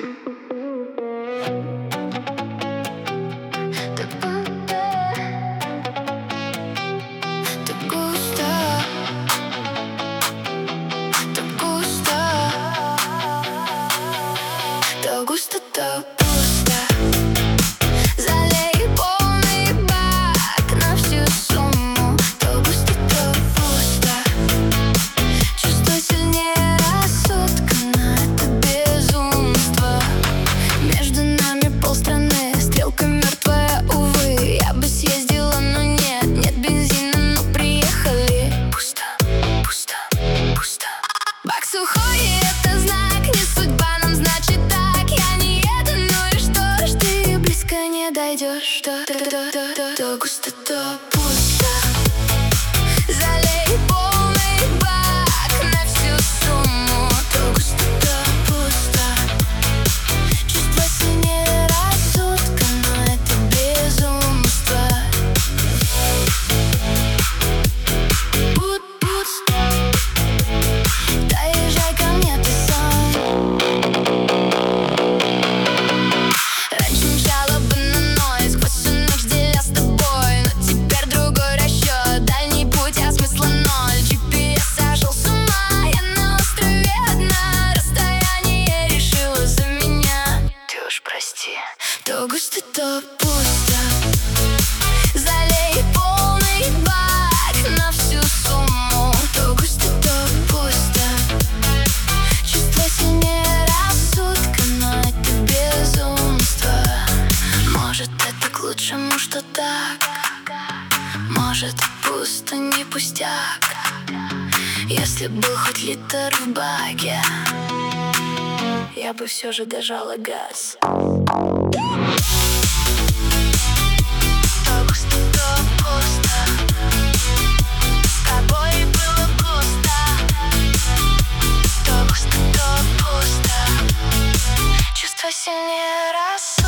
То густо, то пусто. Залей полный бак на всю сумму. То густо, то пусто. Чувство сильнее рассудка, но это безумство. Между нами полстраны, стрелка мертвая, увы. Я бы съездила, но нет бензина, но приехали. Пусто, пусто, пусто. Бак сухой, и это знак, не судьба нам, значит так. Я не еду, ну и что ж ты близко не дойдешь. То густо, то пусто. Залей полный бак на всю сумму. То густо, то пусто. Чувство сильнее рассудка, но это безумство. Пусто. Доезжай ко мне, ты сам. Раньше мчала бы на ноль, сквозь всю ночь деля с тобой. Но теперь другой расчет, дальний путь, а смысла ноль. GPS сошел с ума, я на острове одна. Расстояние решила за меня. Ты уж прости. То густо, то пусто. Залей полный бак на всю сумму. То густо, то пусто. Чувство сильнее рассудка, но это безумство. Может, это к лучшему, что так. Может, пусто, не пустяк. Если был хоть литр в баке, я бы все же дожала газ. То густо, то пусто. С тобой было густо. То густо, то пусто. Чувство сильнее раз.